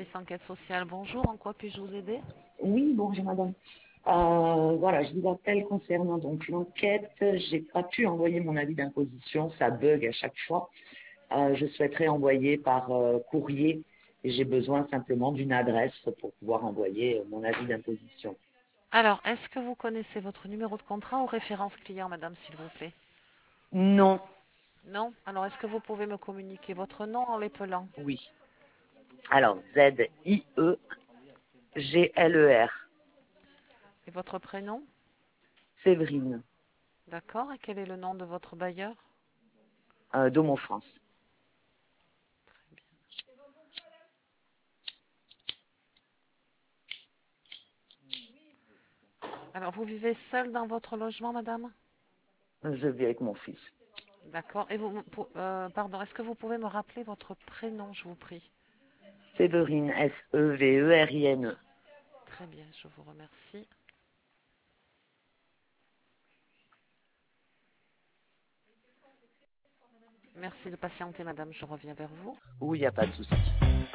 service enquête sociale. Bonjour, en quoi puis-je vous aider? Oui, bonjour madame. Voilà, je vous appelle concernant donc l'enquête. J'ai pas pu envoyer mon avis d'imposition, ça bug à chaque fois. Je souhaiterais envoyer par courrier et j'ai besoin simplement d'une adresse pour pouvoir envoyer mon avis d'imposition. Alors, est-ce que vous connaissez votre numéro de contrat ou référence client, madame, s'il vous plaît? Non, Non? Alors, est-ce que vous pouvez me communiquer votre nom en l'épelant? oui. Alors, Zieegler, Et votre prénom? Séverine, D'accord. Et quel est le nom de votre bailleur? Domo France. Alors, vous vivez seul dans votre logement, madame? Je vis avec mon fils. D'accord. Et pardon, est-ce que vous pouvez me rappeler votre prénom, je vous prie? Séverine, Severine. Très bien, je vous remercie. Merci de patienter, madame, je reviens vers vous. Oui, il n'y a pas de souci.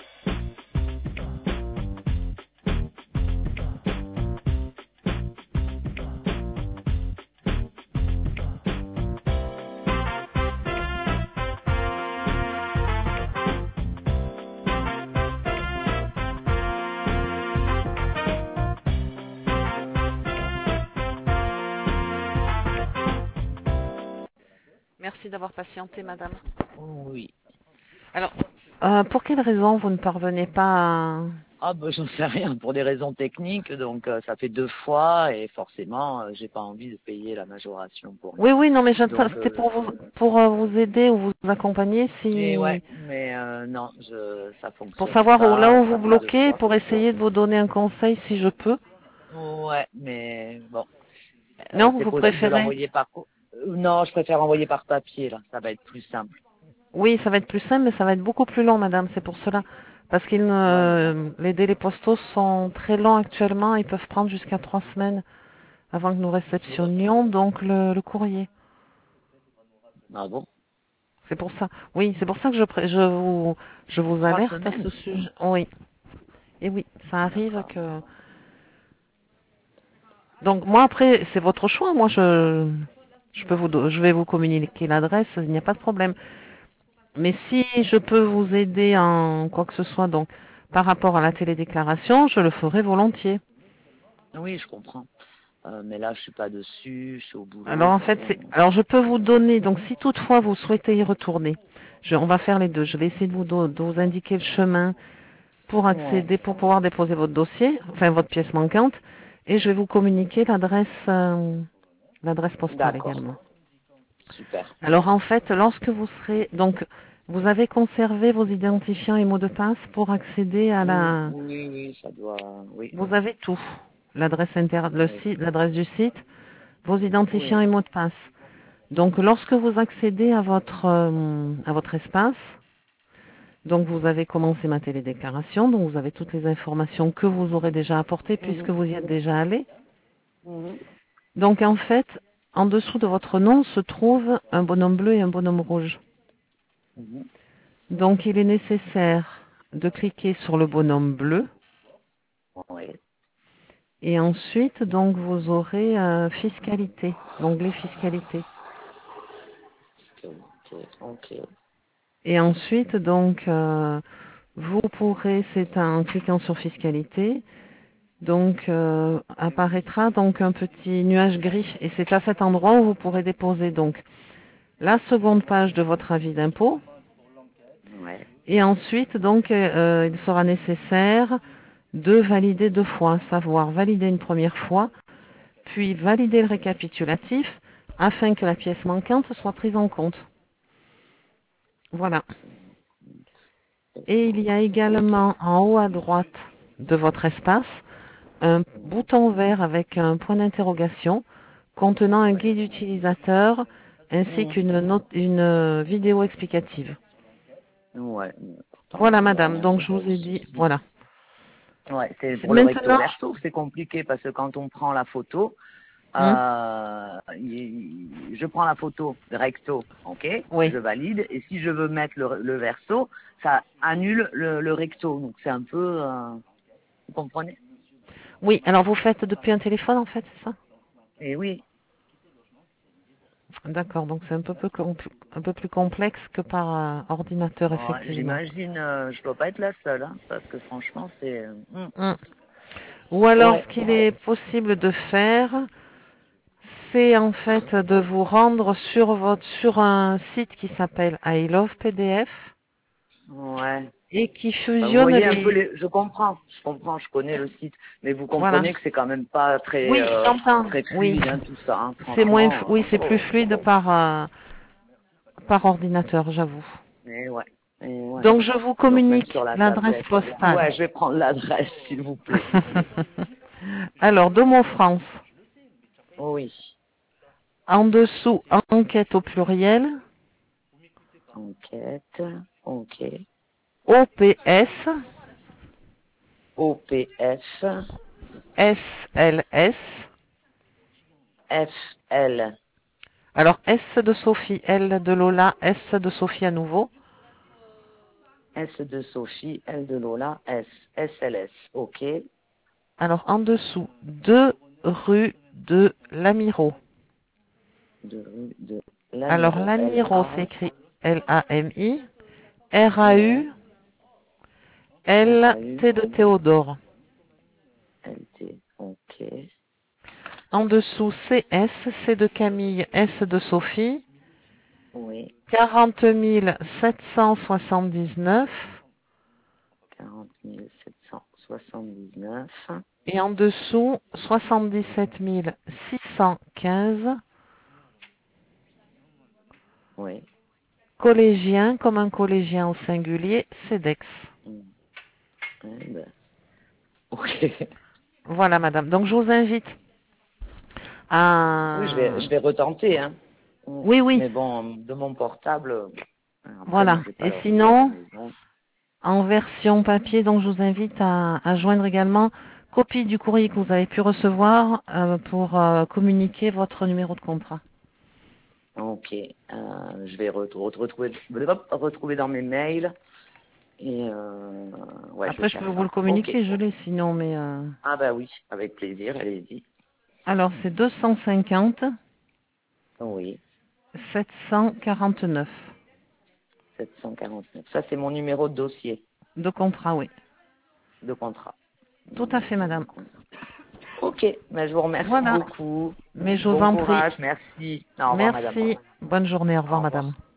Merci d'avoir patienté, madame. Oui. Alors, pour quelle raison vous ne parvenez pas à... Ah bah j'en sais rien pour des raisons techniques, donc ça fait 2 fois et forcément j'ai pas envie de payer la majoration pour Oui, rien. oui, non, mais Donc c'était pour vous aider ou vous accompagner mais ouais, si, mais non, ça pour fonctionne savoir là pas, où ça vous fait deux bloquez, fois. pour essayer de vous donner un conseil si je peux. Ouais, mais bon, Non, c'est vous possible de préférez? l'envoyer par non, je préfère envoyer par papier là, ça va être plus simple. Oui, ça va être plus simple, mais ça va être beaucoup plus long, madame, c'est pour cela. Parce Ouais, mais bon. les délais postaux sont très longs actuellement, ils peuvent prendre jusqu'à 3 semaines avant que nous réceptionnions donc le courrier. Ah bon? C'est pour ça. Oui, c'est pour ça que je vous Trois alerte à ce semaines? sujet. Oui. Et oui, ça arrive D'accord. que... Donc moi après, c'est votre choix. Moi je vais vous communiquer l'adresse, il n'y a pas de problème. Mais si je peux vous aider en quoi que ce soit, donc par rapport à la télédéclaration, je le ferai volontiers. Oui, je comprends. Mais là, je suis pas dessus, je suis au Alors boulot. en fait, alors je peux vous donner, donc si toutefois vous souhaitez y retourner, on va faire les deux. Je vais essayer de vous indiquer le chemin pour Ouais, accéder, pour pouvoir déposer votre dossier, enfin votre pièce manquante, et je vais vous communiquer l'adresse postale d'accord, également. super. Alors en fait, lorsque vous serez, donc vous avez conservé vos identifiants et mots de passe pour accéder à Oui, la, oui, oui, ça doit, oui, vous avez tout, le oui, site, l'adresse du site, vos oui. identifiants et mots de passe. Donc lorsque vous accédez à votre espace, donc vous avez commencé ma télédéclaration, donc vous avez toutes les informations que vous aurez déjà apportées puisque Mhm, vous y êtes déjà allé. mhm, Donc en fait, en dessous de votre nom se trouve un bonhomme bleu et un bonhomme rouge. mhm. Donc il est nécessaire de cliquer sur le bonhomme bleu Oui, et ensuite donc vous aurez fiscalité, l'onglet fiscalité. ok, ok. Et ensuite donc vous pourrez, c'est en cliquant sur fiscalité, donc apparaîtra donc un petit nuage gris et c'est à cet endroit où vous pourrez déposer donc la seconde page de votre avis d'impôt. Ouais. Et ensuite, donc, il sera nécessaire de valider 2 fois, à savoir valider une première fois, puis valider le récapitulatif, afin que la pièce manquante soit prise en compte. Voilà. Et il y a Ok. également en haut à droite de votre espace un Mhm. bouton vert avec un point d'interrogation contenant un guide utilisateur ainsi Mhm. qu'une vidéo explicative. Ouais, mais pourtant Voilà, il n'y a madame. rien Donc, de je vous ai dit, précis. voilà. Ouais, c'est pour le recto Maintenant, verso que c'est compliqué parce que quand on prend la photo, Hmm. Je prends la photo recto, ok, Oui. je valide, et si je veux mettre le verso, ça annule le recto. Donc c'est un peu, vous comprenez? Oui, alors vous faites depuis un téléphone en fait, c'est ça? Et oui, D'accord, donc c'est un peu plus complexe que par ordinateur, ouais, effectivement. j'imagine, je dois pas être la seule, hein, parce que franchement c'est, Hmm. Ou alors, ouais, ce qu'il est possible de faire, c'est en fait de vous rendre sur un site qui s'appelle I Love PDF ouais. et qui Bah, vous fusionne voyez un peu les... je connais le site, mais vous Voilà. comprenez que c'est quand même pas Oui, j'entends. très Oui, fluide, hein, tout ça, hein, c'est moins, franchement. oui, c'est plus fluide par ordinateur, j'avoue. Et ouais, et ouais. Donc, je vous Donc même communique sur la l'adresse tablette. postale. Ouais, je vais prendre l'adresse, s'il vous plaît. Alors, Domo France, Oui. en dessous, enquête au pluriel, Enquête. Ok. OPS, OPF. SLS. FL. Alors, S de Sophie, L de Lola, S de Sophie à nouveau. S de Sophie. L de Lola. S. SLS. Ok. Alors, en dessous, 2 rue de Lamiro. De rue de Alors, Lamiro. Lamiro LA. s'écrit Lami, RAU, Ouais. L, RAU. T de Théodore. LT. Ok. En dessous, CS, C de Camille, S de Sophie, Oui. 40 779. 40 779. Et en dessous, 77 615. Oui. Collégien, comme un collégien au singulier, CEDEX. Hmm. Ouais, ben, ok. Voilà, madame. Donc, je vous invite Oui, à... je vais retenter, hein. Oui, oui, Mais bon, de mon portable, après, moi, voilà. j'ai pas Et l'ordi à la sinon, maison. en version papier, donc je vous invite à joindre également copie du courrier que vous avez pu recevoir pour communiquer votre numéro de contrat. Ok, je vais retrouver dans mes mails et ouais, je vais Après, je faire peux vous le ça. Ok. communiquer, je l'ai sinon, mais... Ah bah oui, avec plaisir, allez-y. Alors, c'est 250 Oui, 749 749. Ça, c'est mon numéro de dossier de contrat, oui. de contrat. Tout à fait, Numéro de madame. contrat. Ok, ben, je vous remercie Voilà. beaucoup. Mais je vous Bon en prie. courage, merci. Au revoir, madame. Merci. Bonne journée. Au revoir, Au revoir. madame.